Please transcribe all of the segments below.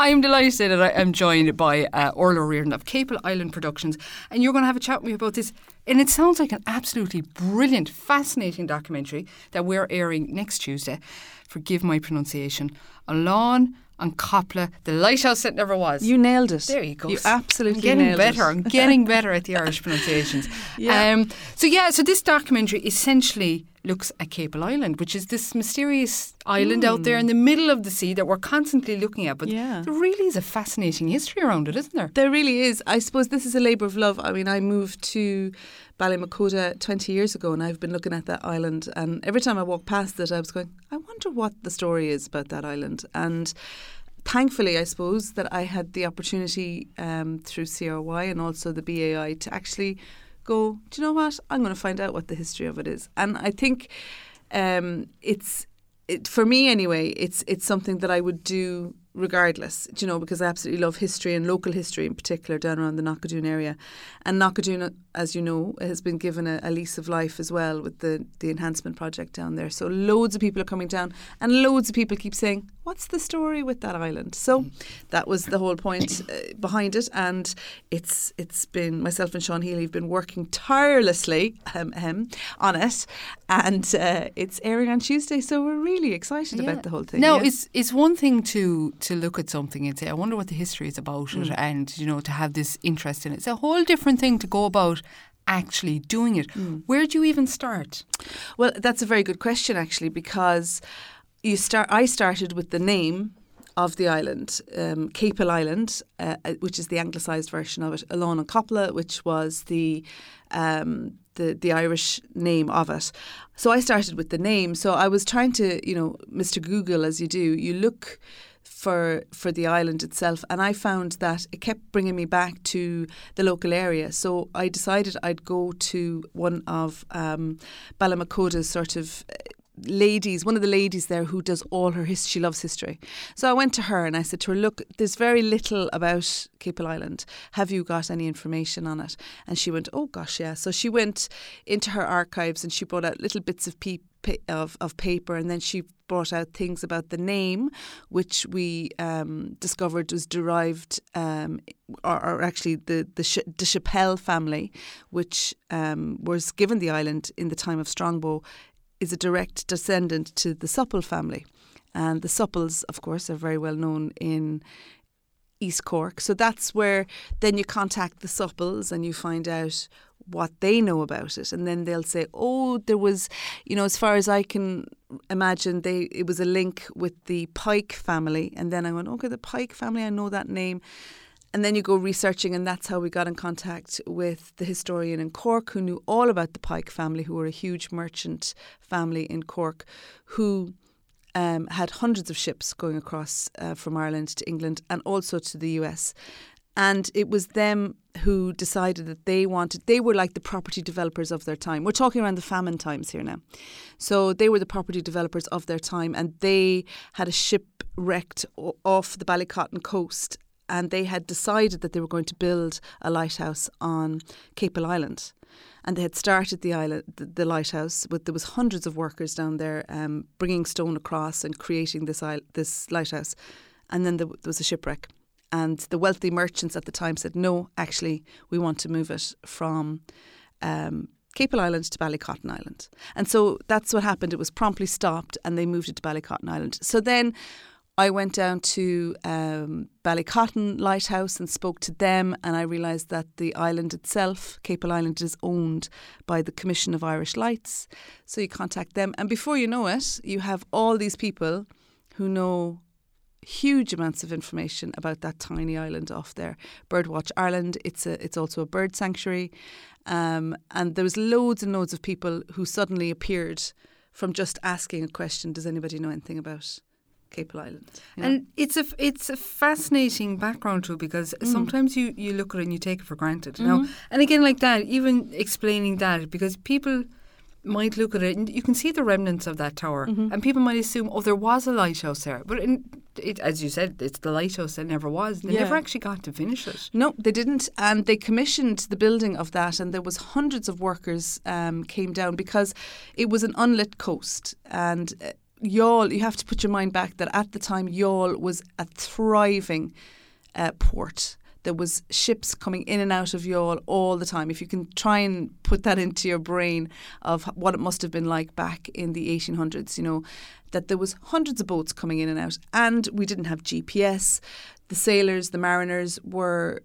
I'm delighted that I am joined by Orla Reardon of Capel Island Productions, and you're going to have a chat with me about this. And it sounds like an absolutely brilliant, fascinating documentary that we're airing next Tuesday. Forgive my pronunciation. Alán an Capla, the lighthouse that never was. You nailed it. There you go. You absolutely nailed it. I'm getting better at the Irish pronunciations. Yeah. So this documentary essentially looks at Capel Island, which is this mysterious island out there in the middle of the sea that we're constantly looking at. But there really is a fascinating history around it, isn't there? There really is. I suppose this is a labour of love. I mean, I moved to Ballymacoda 20 years ago and I've been looking at that island, and every time I walk past it I was going, I wonder what the story is about that island. And thankfully, I suppose, that I had the opportunity through CRY and also the BAI to actually go, do you know what? I'm going to find out what the history of it is. And I think for me anyway, it's something that I would do regardless, you know, because I absolutely love history and local history in particular down around the Knockadoon area. And Knockadoon, as you know, has been given a lease of life as well with the enhancement project down there. So loads of people are coming down and loads of people keep saying, what's the story with that island? So that was the whole point behind it. And it's been, myself and Sean Healy have been working tirelessly on it. And it's airing on Tuesday. So we're really excited about the whole thing. Now, it's one thing to look at something and say, I wonder what the history is about it, and, you know, to have this interest in it. It's a whole different thing to go about actually doing it. Where do you even start? Well, that's a very good question, actually, because I started with the name of the island, Capel Island, which is the anglicised version of it, Alán an Capla, which was the Irish name of it. So I started with the name. So I was trying to, you know, Mr. Google, as you do, you look for the island itself, and I found that it kept bringing me back to the local area. So I decided I'd go to one of Ballymacoda's sort of ladies, one of the ladies there who does all her history. She loves history. So I went to her and I said to her, look, there's very little about Capel Island. Have you got any information on it? And she went, oh gosh, yeah. So she went into her archives and she brought out little bits of paper, and then she brought out things about the name, which we discovered was derived, or actually the Chappell family, which was given the island in the time of Strongbow, is a direct descendant to the Supple family. And the Supples, of course, are very well known in East Cork. So that's where then you contact the Supples and you find out what they know about it. And then they'll say, oh, there was, you know, as far as I can imagine, it was a link with the Pike family. And then I went, okay, the Pike family, I know that name. And then you go researching, and that's how we got in contact with the historian in Cork who knew all about the Pike family, who were a huge merchant family in Cork, who had hundreds of ships going across from Ireland to England and also to the US. And it was them who decided that they were like the property developers of their time. We're talking around the famine times here now. So they were the property developers of their time, and they had a ship wrecked off the Ballycotton coast, and they had decided that they were going to build a lighthouse on Capel Island. And they had started the lighthouse. There was hundreds of workers down there bringing stone across and creating this lighthouse. And then there was a shipwreck. And the wealthy merchants at the time said, no, actually, we want to move it from Capel Island to Ballycotton Island. And so that's what happened. It was promptly stopped and they moved it to Ballycotton Island. So then I went down to Ballycotton Lighthouse and spoke to them, and I realised that the island itself, Capel Island, is owned by the Commission of Irish Lights. So you contact them, and before you know it, you have all these people who know huge amounts of information about that tiny island off there. Birdwatch Ireland, it's also a bird sanctuary, and there was loads and loads of people who suddenly appeared from just asking a question, does anybody know anything about Capel Island? You know? And it's a fascinating background to it, because sometimes you look at it and you take it for granted. Now, and again, like that, even explaining that, because people might look at it and you can see the remnants of that tower, and people might assume, oh, there was a lighthouse there, but as you said, it's the lighthouse that never was. They never actually got to finish it. No, they didn't, and they commissioned the building of that, and there was hundreds of workers came down because it was an unlit coast, and Youghal, you have to put your mind back that at the time Youghal was a thriving port. There was ships coming in and out of Youghal all the time. If you can try and put that into your brain of what it must have been like back in the 1800s, you know, that there was hundreds of boats coming in and out, and we didn't have GPS. The sailors, the mariners were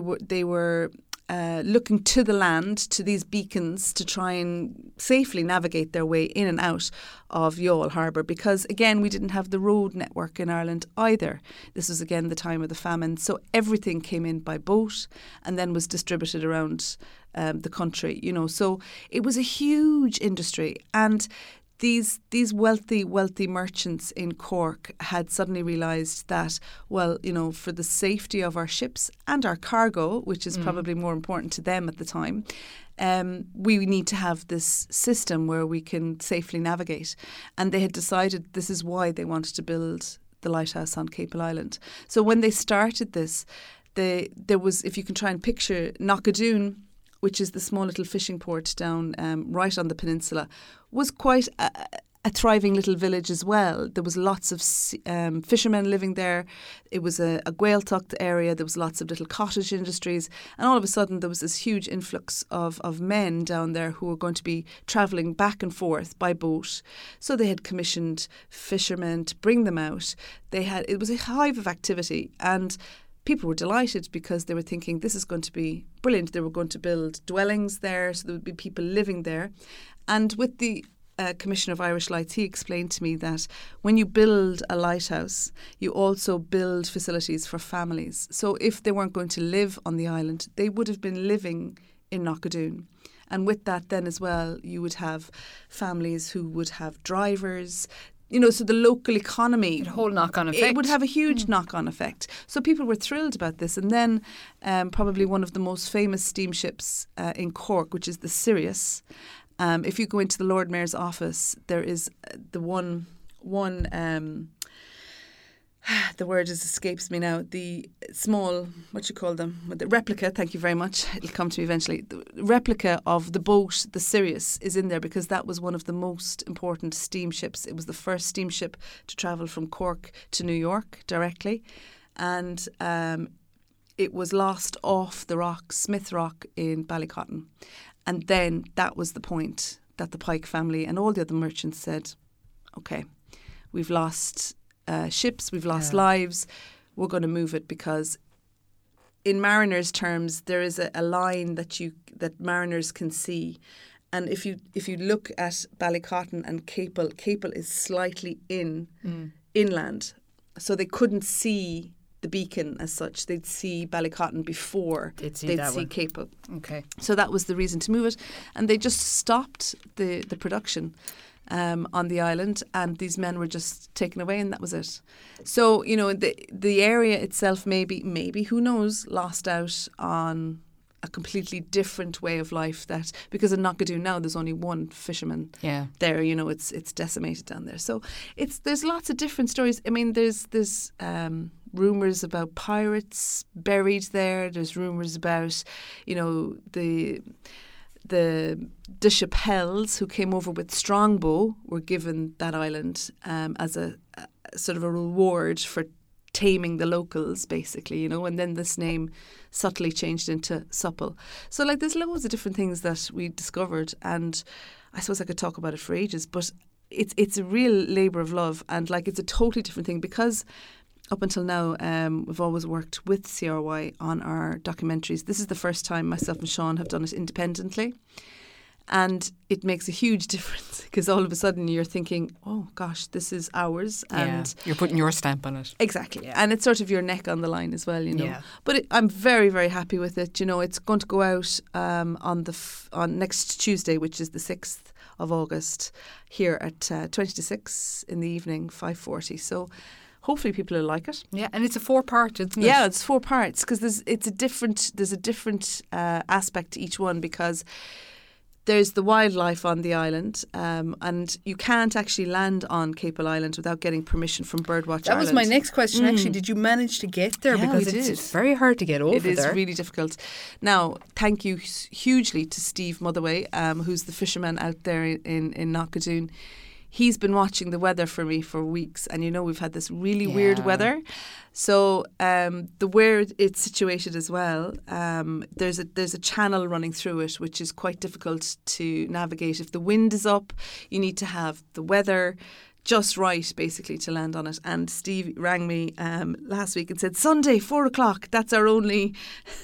looking to the land, to these beacons, to try and safely navigate their way in and out of Youghal Harbour, because again we didn't have the road network in Ireland either. This was again the time of the famine, so everything came in by boat and then was distributed around the country, you know. So it was a huge industry, and these wealthy merchants in Cork had suddenly realised that, well, you know, for the safety of our ships and our cargo, which is probably more important to them at the time, we need to have this system where we can safely navigate. And they had decided this is why they wanted to build the lighthouse on Capel Island. So when they started this, there was, if you can try and picture Knockadoon, which is the small little fishing port down right on the peninsula, was quite a thriving little village as well. There was lots of fishermen living there. It was a Gaeltacht area. There was lots of little cottage industries. And all of a sudden there was this huge influx of men down there who were going to be travelling back and forth by boat. So they had commissioned fishermen to bring them out. It was a hive of activity, and people were delighted because they were thinking this is going to be brilliant. They were going to build dwellings there, so there would be people living there. And with the Commissioner of Irish Lights, he explained to me that when you build a lighthouse, you also build facilities for families. So if they weren't going to live on the island, they would have been living in Knockadoon. And with that then as well, you would have families who would have drivers. You know, so the local economy, a whole knock-on effect. It would have a huge knock-on effect. So people were thrilled about this. And then probably one of the most famous steamships in Cork, which is the Sirius. If you go into the Lord Mayor's office, there is the one the word escapes me now, the small, what you call them, the replica, thank you very much, it'll come to me eventually, the replica of the boat, the Sirius, is in there because that was one of the most important steamships. It was the first steamship to travel from Cork to New York directly, and it was lost off the rock, Smith Rock in Ballycotton. And then that was the point that the Pike family and all the other merchants said, okay, we've lost ships, we've lost lives, we're going to move it, because in mariners' terms there is a line that mariners can see, and if you look at Ballycotton and Capel is slightly inland, so they couldn't see the beacon as such. They'd see Ballycotton before they'd see Capel. Okay, so that was the reason to move it, and they just stopped the production on the island, and these men were just taken away, and that was it. So, you know, the area itself maybe who knows, lost out on a completely different way of life, that because in Knockadoon now there's only one fisherman there, you know, it's decimated down there. So there's lots of different stories. I mean, there's rumours about pirates buried there. There's rumours about, you know, the De Chapelles, who came over with Strongbow, were given that island as a sort of a reward for taming the locals, basically, you know, and then this name subtly changed into Supple. So, like, there's loads of different things that we discovered, and I suppose I could talk about it for ages, but it's a real labour of love, and, like, it's a totally different thing, because up until now, we've always worked with CRY on our documentaries. This is the first time myself and Sean have done it independently. And it makes a huge difference, because all of a sudden you're thinking, oh gosh, this is ours. And you're putting your stamp on it. Exactly. Yeah. And it's sort of your neck on the line as well, you know. Yeah. But I'm very, very happy with it. You know, it's going to go out on next Tuesday, which is the 6th of August, here at 20 to 6 in the evening, 5:40. So hopefully people will like it. Yeah, and it's a 4-part, isn't it? Yeah, it's 4 parts, because there's a different aspect to each one, because there's the wildlife on the island, and you can't actually land on Capel Island without getting permission from Birdwatch Ireland. That was my next question, actually. Did you manage to get there? Yeah, because it's very hard to get over there. It is really difficult. Now, thank you hugely to Steve Motherway, who's the fisherman out there in Knockadoon. he's been watching the weather for me for weeks, and we've had this really weird weather. So the where it's situated as well, there's a channel running through it, which is quite difficult to navigate. If the wind is up, you need to have the weather just right, basically, to land on it. And Steve rang me last week and said, Sunday, 4:00. That's your opening.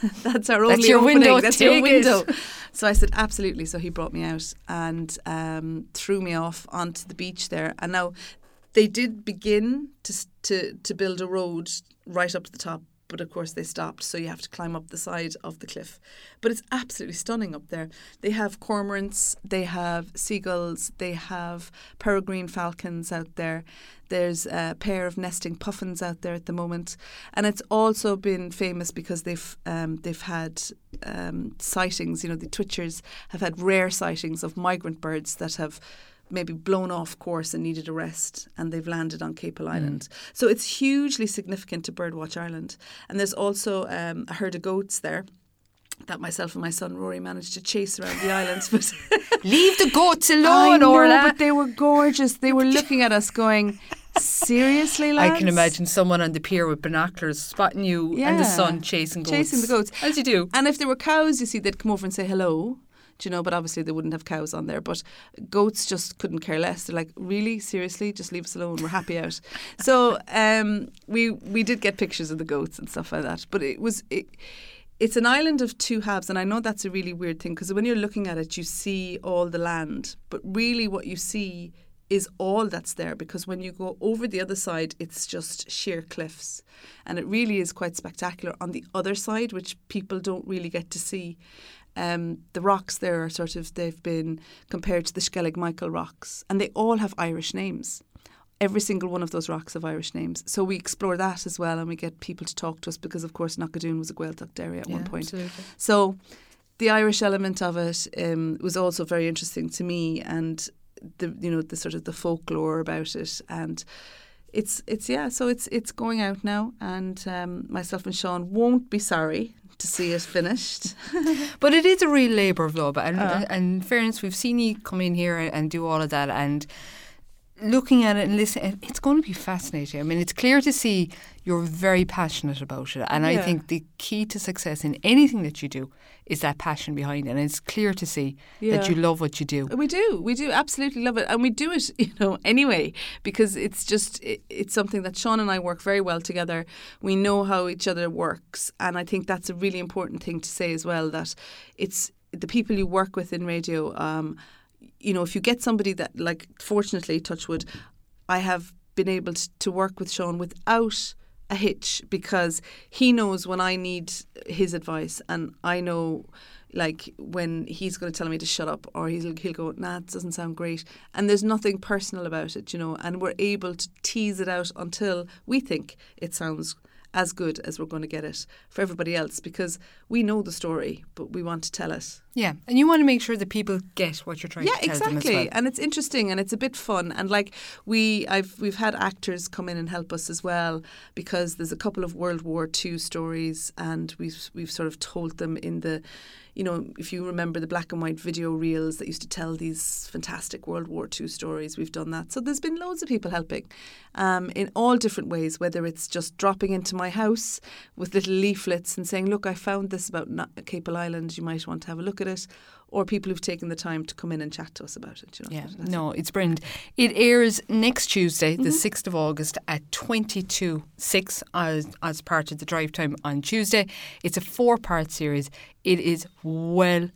window. That's your window. It. So I said, absolutely. So he brought me out and threw me off onto the beach there. And now they did begin to build a road right up to the top, but of course they stopped, so you have to climb up the side of the cliff. But it's absolutely stunning up there. They have cormorants, they have seagulls, they have peregrine falcons out there. There's a pair of nesting puffins out there at the moment, and it's also been famous because they've had sightings. The Twitchers have had rare sightings of migrant birds that have maybe blown off course and needed a rest, and they've landed on Capel Island. So it's hugely significant to Birdwatch Ireland. And there's also a herd of goats there that myself and my son Rory managed to chase around the island. But leave the goats alone, Orla. But they were gorgeous. They were looking at us going, seriously, lads? I can imagine someone on the pier with binoculars spotting you and the son chasing the goats. As you do. And if there were cows, you see, they'd come over and say hello. But obviously they wouldn't have cows on there. But goats just couldn't care less. They're like, really? Seriously? Just leave us alone. We're happy out. So we did get pictures of the goats and stuff like that. But it's an island of two halves. And I know that's a really weird thing, because when you're looking at it, you see all the land. But really what you see is all that's there, because when you go over the other side, it's just sheer cliffs. And it really is quite spectacular on the other side, which people don't really get to see. The rocks there are they've been compared to the Skellig Michael rocks, and they all have Irish names. Every single one of those rocks have Irish names. So we explore that as well, and we get people to talk to us, because of course Knockadoon was a Gaeltacht area at one point. Absolutely. So the Irish element of it was also very interesting to me, and the sort of the folklore about it. And it's going out now, and myself and Sean won't be sorry to see it finished. But it is a real labour of love, and in fairness, we've seen you come in here and do all of that, and looking at it and listening, it's going to be fascinating. I mean, it's clear to see you're very passionate about it, and I think the key to success in anything that you do is that passion behind it, and it's clear to see that you love what you do. We do absolutely love it, and we do it anyway, because it's something that Sean and I work very well together. We know how each other works, and I think that's a really important thing to say as well, that it's the people you work with in radio. If you get somebody that, like, fortunately, touch wood, I have been able to work with Sean without a hitch, because he knows when I need his advice, and I know, like, when he's going to tell me to shut up, or he'll go, nah, it doesn't sound great, and there's nothing personal about it, and we're able to tease it out until we think it sounds as good as we're going to get it for everybody else, because we know the story, but we want to tell it. Yeah, and you want to make sure that people get what you're trying to tell them as well. And it's interesting, and it's a bit fun, and like we've had actors come in and help us as well, because there's a couple of World War II stories, and we've sort of told them in the, if you remember the black and white video reels that used to tell these fantastic World War II stories, we've done that. So there's been loads of people helping in all different ways, whether it's just dropping into my house with little leaflets and saying, look, I found this about Capel Island, you might want to have a look at it, or people who've taken the time to come in and chat to us about it. It's brilliant. It airs next Tuesday, the 6th of August at 22:06 as part of the drive time on Tuesday. It's a 4-part series. It is well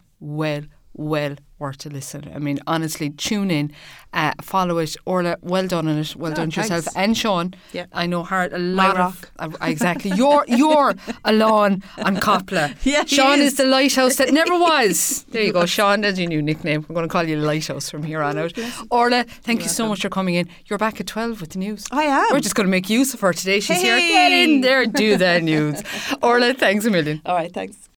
worth a listen. I mean, honestly, tune in, follow it. Orla, well done on it. Well done to yourself. And Sean, I know a lot of exactly. You're alone on Copla. Yeah, Sean is the lighthouse that never was. There you go, Sean. That's your new nickname. I'm going to call you Lighthouse from here on out. Orla, thank you so much for coming in. You're back at 12 with the news. I am. We're just going to make use of her today. She's here. Get in there, do the news. Orla, thanks a million. All right, thanks.